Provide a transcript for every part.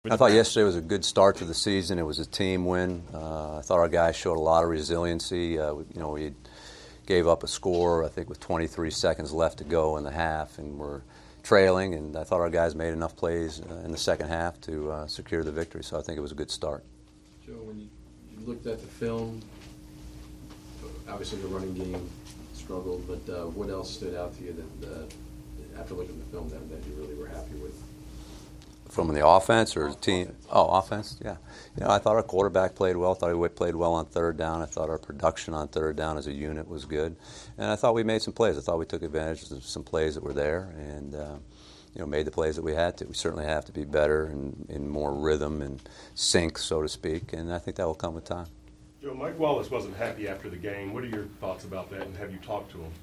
I thought yesterday was a good start to the season. It was a team win. I thought our guys showed a lot of resiliency. We gave up a score, I think, with 23 seconds left to go in the half, and we're trailing. And I thought our guys made enough plays in the second half to secure the victory. So I think it was a good start. Joe, when you looked at the film, obviously the running game struggled, but what else stood out to you that after looking at the film that you really were happy with? From the offense or the team? Offense. Oh, offense, yeah. I thought our quarterback played well. I thought he played well on third down. I thought our production on third down as a unit was good. And I thought we made some plays. I thought we took advantage of some plays that were there and made the plays that we had to. We certainly have to be better and in more rhythm and sync, so to speak, and I think that will come with time. Joe, Mike Wallace wasn't happy after the game. What are your thoughts about that, and have you talked to him?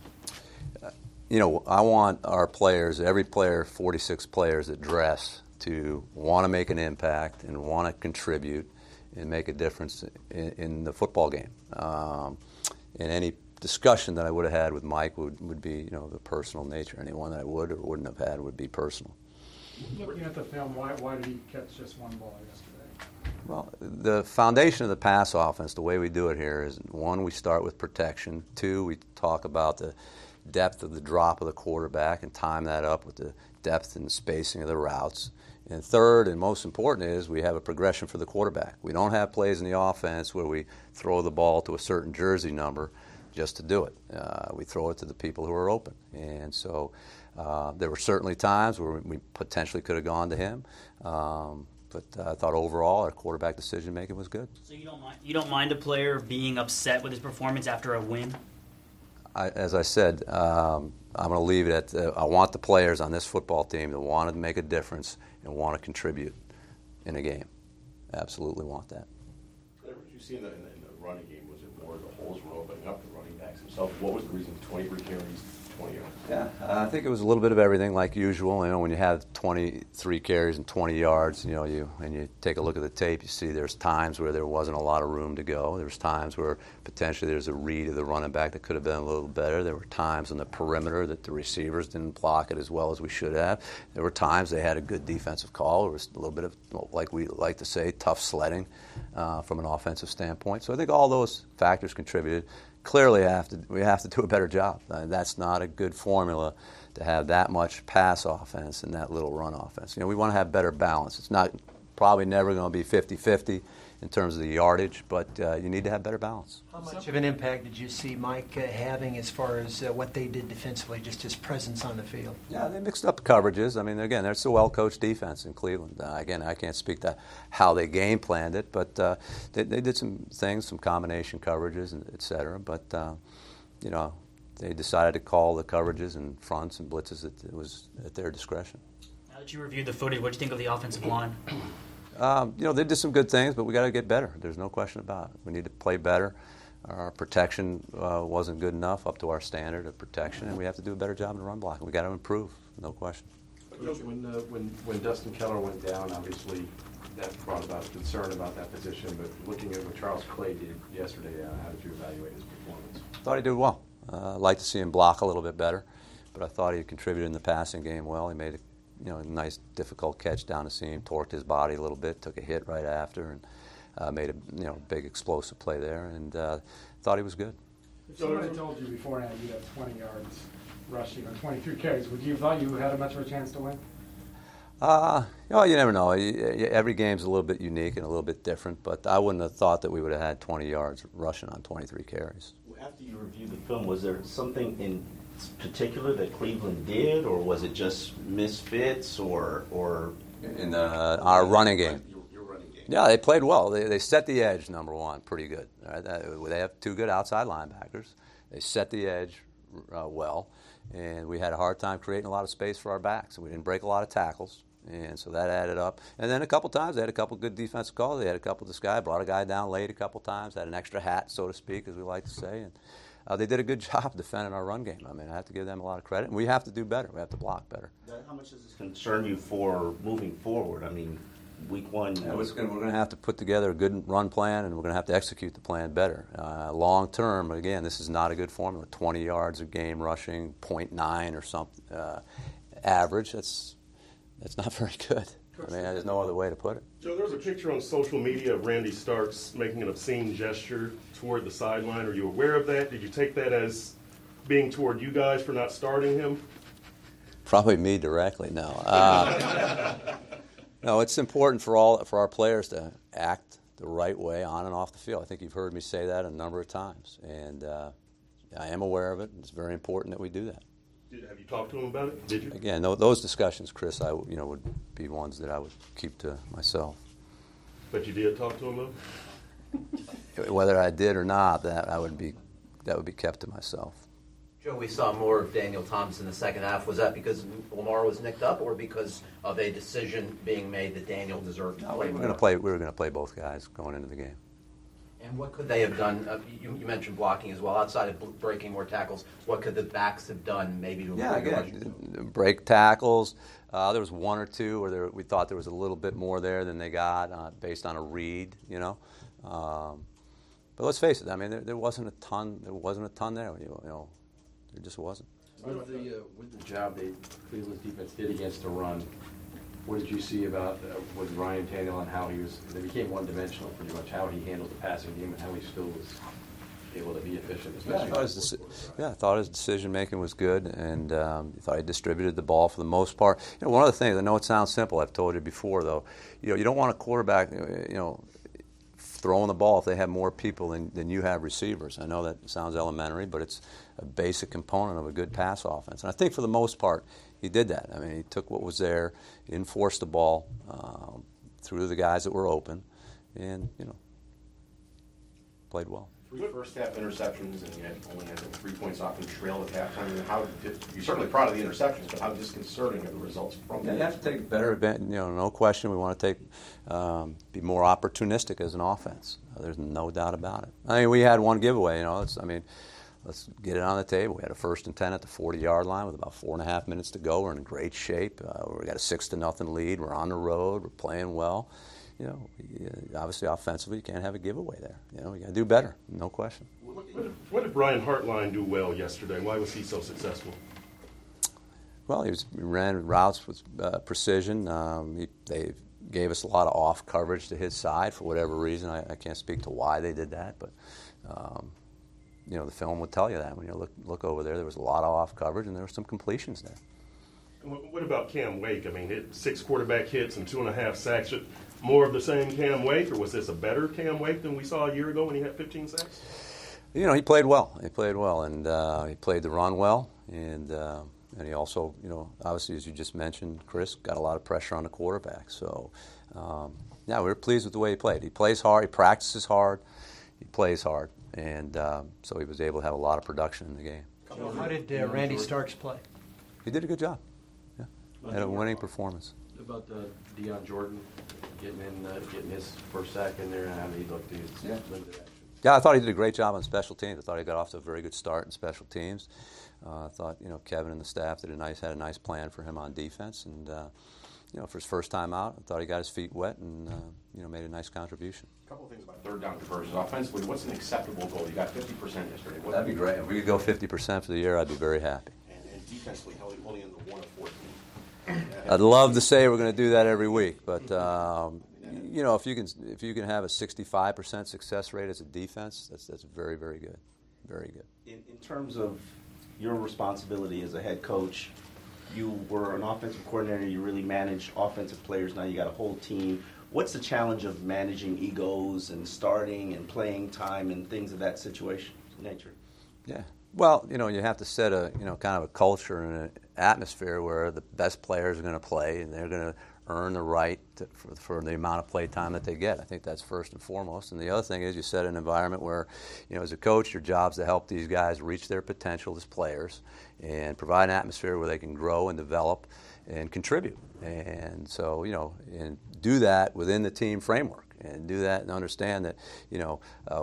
I want our players, every player, 46 players that dress, to want to make an impact and want to contribute and make a difference in the football game. And any discussion that I would have had with Mike would be, of a personal nature. Anyone that I would or wouldn't have had would be personal. Looking at the film, why did he catch just one ball yesterday? Well, the foundation of the pass offense, the way we do it here is, one, we start with protection. Two, we talk about the depth of the drop of the quarterback and time that up with the depth and the spacing of the routes. And third, and most important, is we have a progression for the quarterback. We don't have plays in the offense where we throw the ball to a certain jersey number just to do it. We throw it to the people who are open. And so there were certainly times where we potentially could have gone to him. But I thought overall our quarterback decision-making was good. So you don't mind a player being upset with his performance after a win? As I said, I'm going to leave it at I want the players on this football team to want to make a difference and want to contribute in a game. Absolutely want that. What did you see in the running game? Was it more the holes were opening up the running backs themselves? What was the reason? 23 carries, 20 yards? Yeah, I think it was a little bit of everything, like usual. When you have 23 carries and 20 yards, and you take a look at the tape, you see there's times where there wasn't a lot of room to go. There's times where potentially there's a read of the running back that could have been a little better. There were times on the perimeter that the receivers didn't block it as well as we should have. There were times they had a good defensive call. There was a little bit of, like we like to say, tough sledding from an offensive standpoint. So I think all those factors contributed. Clearly, we have to do a better job. That's not a good formula to have that much pass offense and that little run offense. We want to have better balance. It's not probably never going to be 50-50 in terms of the yardage, but you need to have better balance. How much of an impact did you see Mike having as far as what they did defensively, just his presence on the field? Yeah, they mixed up coverages. again, there's a well-coached defense in Cleveland. Again, I can't speak to how they game planned it, but they did some things, some combination coverages, and et cetera. But, they decided to call the coverages and fronts and blitzes that it was at their discretion. Now that you reviewed the footage, what do you think of the offensive line? They did some good things, but we got to get better. There's no question about it. We need to play better. Our protection wasn't good enough up to our standard of protection, and we have to do a better job in the run blocking. We got to improve, no question. When Dustin Keller went down, obviously that brought about concern about that position. But looking at what Charles Clay did yesterday, how did you evaluate his performance? I thought he did well. I'd like to see him block a little bit better, but I thought he contributed in the passing game well. He made a nice, difficult catch down the seam, torqued his body a little bit, took a hit right after, and made a big explosive play there, and thought he was good. If somebody told you beforehand you had 20 yards rushing or 23 carries, would you have thought you had much of a chance to win? You never know. Every game's a little bit unique and a little bit different, but I wouldn't have thought that we would have had 20 yards rushing on 23 carries. After you reviewed the film, was there something in particular that Cleveland did, or was it just misfits, or in our running game? Your running game. Yeah, they played well. They set the edge, number one, pretty good. Right? They have two good outside linebackers. They set the edge well, and we had a hard time creating a lot of space for our backs. We didn't break a lot of tackles, and so that added up. And then a couple times they had a couple good defensive calls. They had a couple. This guy brought a guy down late a couple times, had an extra hat, so to speak, as we like to say, and they did a good job defending our run game. I have to give them a lot of credit. And we have to do better. We have to block better. How much does this concern you for moving forward? Week one. Yeah, we're going to have to put together a good run plan, and we're going to have to execute the plan better. Long term, again, this is not a good formula. 20 yards a game rushing, .9 or something average. That's not very good. I mean, there's no other way to put it. Joe, there was a picture on social media of Randy Starks making an obscene gesture toward the sideline. Are you aware of that? Did you take that as being toward you guys for not starting him? Probably me directly, no. No, it's important for our players to act the right way on and off the field. I think you've heard me say that a number of times, and I am aware of it. It's very important that we do that. Have you talked to him about it? Did you? Again, those discussions, Chris, would be ones that I would keep to myself. But you did talk to him, though? Whether I did or not, that would be kept to myself. Joe, we saw more of Daniel Thomas in the second half. Was that because Lamar was nicked up, or because of a decision being made that Daniel deserved to play more? We were going to play both guys going into the game. And what could they have done? You mentioned blocking as well. Outside of breaking more tackles, what could the backs have done maybe to improve the rush? Break tackles. There was one or two where we thought there was a little bit more there than they got based on a read, you know. But let's face it. I mean, there wasn't a ton. There wasn't a ton there. You know, there just wasn't. With the job Cleveland's defense did against the run, what did you see about with Ryan Tannehill and how they became one-dimensional pretty much, how he handled the passing game and how he still was able to be efficient, especially I thought his decision-making was good, and I thought he distributed the ball for the most part. You know, one of the things, I know it sounds simple, I've told you before, though, you know, you don't want a quarterback, you know, throwing the ball if they have more people than you have receivers. I know that sounds elementary, but it's a basic component of a good pass offense. And I think for the most part, he did that. I mean, he took what was there, he didn't force the ball through the guys that were open, and, you know, played well. 3 first-half interceptions, and you only had 3 points off and trail at halftime. You're certainly proud of the interceptions, but how disconcerting are the results from that? You have to take better advantage. You know, no question. We want to be more opportunistic as an offense. There's no doubt about it. I mean, we had one giveaway. You know, let's get it on the table. We had a 1st and 10 at the 40-yard line with about 4.5 minutes to go. We're in great shape. We got a 6-0 lead. We're on the road. We're playing well. You know, obviously offensively, you can't have a giveaway there. You know, you got to do better, no question. What did Brian Hartline do well yesterday? Why was he so successsul? Well, he ran routes with precision. They gave us a lot of off coverage to his side for whatever reason. I can't speak to why they did that, but you know, the film would tell you that. When you look over there was a lot of off coverage, and there were some completions there. What about Cam Wake? I mean, 6 quarterback hits and 2.5 sacks. More of the same Cam Wake, or was this a better Cam Wake than we saw a year ago when he had 15 sacks? You know, he played well. And he played the run well, and he also, you know, obviously, as you just mentioned, Chris, got a lot of pressure on the quarterback. So, yeah, we were pleased with the way he played. He plays hard. He practices hard. He plays hard, and so he was able to have a lot of production in the game. So how did Randy Starks play? He did a good job. Yeah, had a winning performance. About Deion Jordan getting his first sack in there, and how he looked at his limited action. Yeah, I thought he did a great job on special teams. I thought he got off to a very good start in special teams. I thought, you know, Kevin and the staff had a nice plan for him on defense, and you know, for his first time out, I thought he got his feet wet and you know, made a nice contribution. A couple of things about 3rd down conversions. Offensively, what's an acceptable goal? You got 50% yesterday. That'd be great. If we could go 50% for the year, I'd be very happy. And defensively, holding in the 1 of 14. I'd love to say we're going to do that every week, but you know, if you can have a 65% success rate as a defense, that's very, very good, very good. In terms of your responsibility as a head coach, you were an offensive coordinator. You really managed offensive players. Now you got a whole team. What's the challenge of managing egos and starting and playing time and things of that situation nature? Yeah. Well, you know, you have to set a, you know, kind of a culture and an atmosphere where the best players are going to play and they're going to earn the right for the amount of play time that they get. I think that's first and foremost. And the other thing is you set an environment where, you know, as a coach, your job's to help these guys reach their potential as players and provide an atmosphere where they can grow and develop and contribute. And so, you know, and do that within the team framework. And do that and understand that, you know,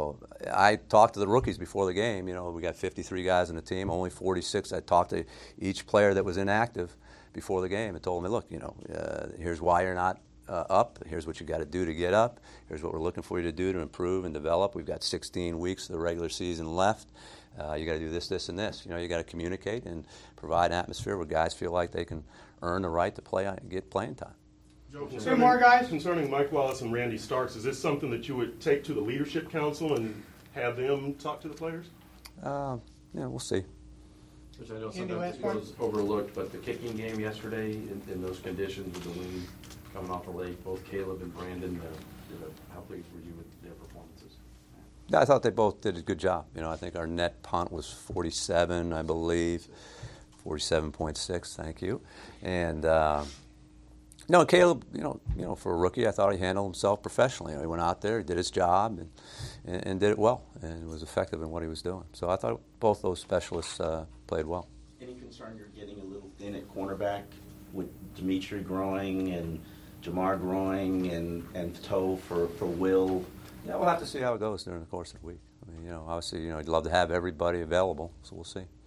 I talked to the rookies before the game. You know, we got 53 guys on the team, only 46. I talked to each player that was inactive before the game and told them, look, you know, here's why you're not up. Here's what you got to do to get up. Here's what we're looking for you to do to improve and develop. We've got 16 weeks of the regular season left. You got to do this, this, and this. You know, you got to communicate and provide an atmosphere where guys feel like they can earn the right to play, get playing time. Joe, Two more guys? Concerning Mike Wallace and Randy Starks, is this something that you would take to the leadership council and have them talk to the players? Yeah, we'll see. Which I know Andy, sometimes last it one? goes overlooked, but the kicking game yesterday, in those conditions with the wind coming off the lake, both Caleb and Brandon, how pleased were you with their performances? Yeah, I thought they both did a good job. I think our net punt was 47, I believe, 47.6. Thank you. And Caleb, for a rookie, I thought he handled himself professionally. He went out there, he did his job, and did it well, and was effective in what he was doing. So I thought both those specialists played well. Any concern you're getting a little thin at cornerback with Dimitri growing and Jamar growing and Toe for Will? Yeah, we'll have to see how it goes during the course of the week. I mean, obviously, you'd love to have everybody available, so we'll see.